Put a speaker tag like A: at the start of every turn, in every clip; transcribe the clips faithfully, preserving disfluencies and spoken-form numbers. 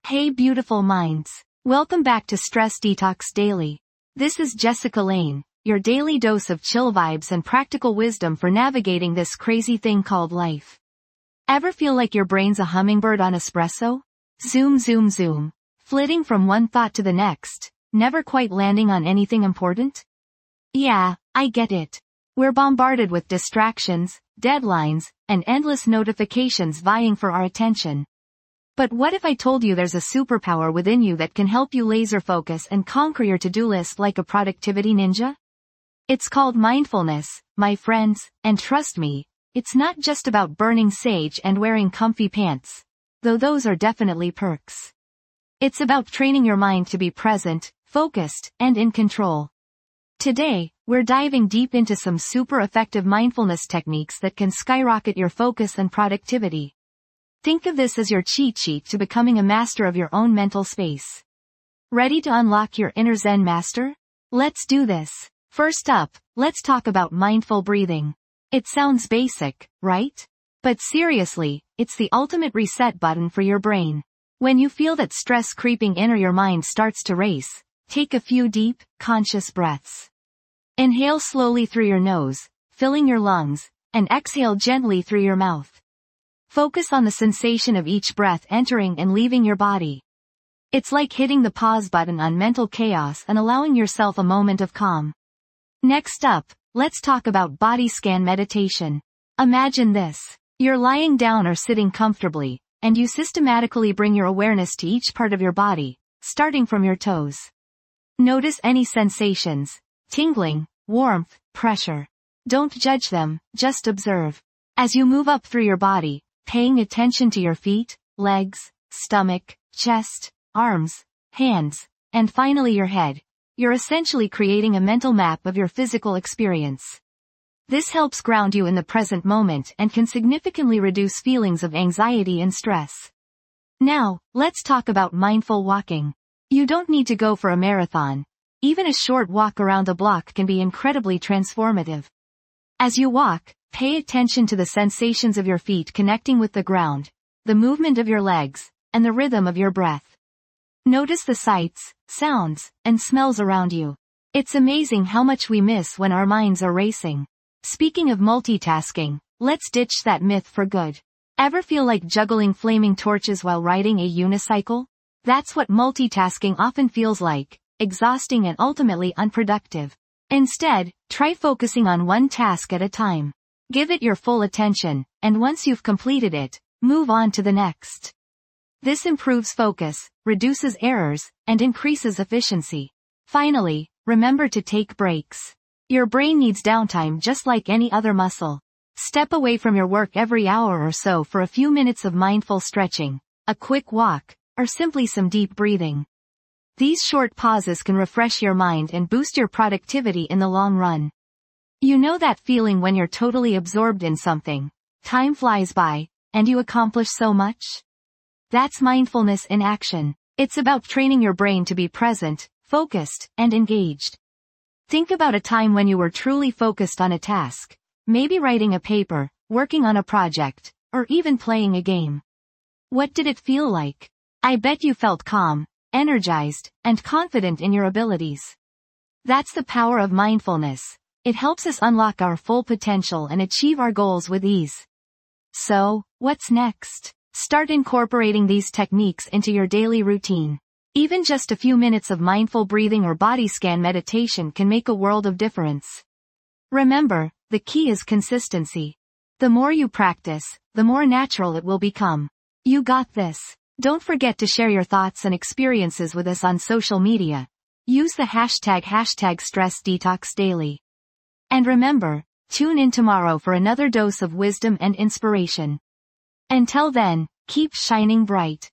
A: Hey beautiful minds. Welcome back to Stress Detox Daily. This is Jessica Lane, your daily dose of chill vibes and practical wisdom for navigating this crazy thing called life. Ever feel like your brain's a hummingbird on espresso? Zoom zoom zoom. Flitting from one thought to the next, never quite landing on anything important? Yeah, I get it. We're bombarded with distractions, deadlines, and endless notifications vying for our attention. But what if I told you there's a superpower within you that can help you laser focus and conquer your to-do list like a productivity ninja? It's called mindfulness, my friends, and trust me, it's not just about burning sage and wearing comfy pants, though those are definitely perks. It's about training your mind to be present, focused, and in control. Today, we're diving deep into some super effective mindfulness techniques that can skyrocket your focus and productivity. Think of this as your cheat sheet to becoming a master of your own mental space. Ready to unlock your inner Zen master? Let's do this. First up, let's talk about mindful breathing. It sounds basic, right? But seriously, it's the ultimate reset button for your brain. When you feel that stress creeping in or your mind starts to race, take a few deep, conscious breaths. Inhale slowly through your nose, filling your lungs, and exhale gently through your mouth. Focus on the sensation of each breath entering and leaving your body. It's like hitting the pause button on mental chaos and allowing yourself a moment of calm. Next up, let's talk about body scan meditation. Imagine this. You're lying down or sitting comfortably, and you systematically bring your awareness to each part of your body, starting from your toes. Notice any sensations, tingling, warmth, pressure. Don't judge them, just observe. As you move up through your body, paying attention to your feet, legs, stomach, chest, arms, hands, and finally your head, you're essentially creating a mental map of your physical experience. This helps ground you in the present moment and can significantly reduce feelings of anxiety and stress. Now, let's talk about mindful walking. You don't need to go for a marathon. Even a short walk around the block can be incredibly transformative. As you walk, pay attention to the sensations of your feet connecting with the ground, the movement of your legs, and the rhythm of your breath. Notice the sights, sounds, and smells around you. It's amazing how much we miss when our minds are racing. Speaking of multitasking, let's ditch that myth for good. Ever feel like juggling flaming torches while riding a unicycle? That's what multitasking often feels like, exhausting and ultimately unproductive. Instead, try focusing on one task at a time. Give it your full attention, and once you've completed it, move on to the next. This improves focus, reduces errors, and increases efficiency. Finally, remember to take breaks. Your brain needs downtime just like any other muscle. Step away from your work every hour or so for a few minutes of mindful stretching, a quick walk, or simply some deep breathing. These short pauses can refresh your mind and boost your productivity in the long run. You know that feeling when you're totally absorbed in something, time flies by, and you accomplish so much? That's mindfulness in action. It's about training your brain to be present, focused, and engaged. Think about a time when you were truly focused on a task, maybe writing a paper, working on a project, or even playing a game. What did it feel like? I bet you felt calm, energized, and confident in your abilities. That's the power of mindfulness. It helps us unlock our full potential and achieve our goals with ease. So, what's next? Start incorporating these techniques into your daily routine. Even just a few minutes of mindful breathing or body scan meditation can make a world of difference. Remember, the key is consistency. The more you practice, the more natural it will become. You got this. Don't forget to share your thoughts and experiences with us on social media. Use the hashtag hashtag Stress Detox Daily. And remember, tune in tomorrow for another dose of wisdom and inspiration. Until then, keep shining bright.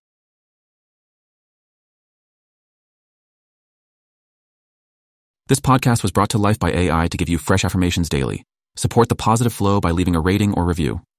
B: This podcast was brought to life by A I to give you fresh affirmations daily. Support the positive flow by leaving a rating or review.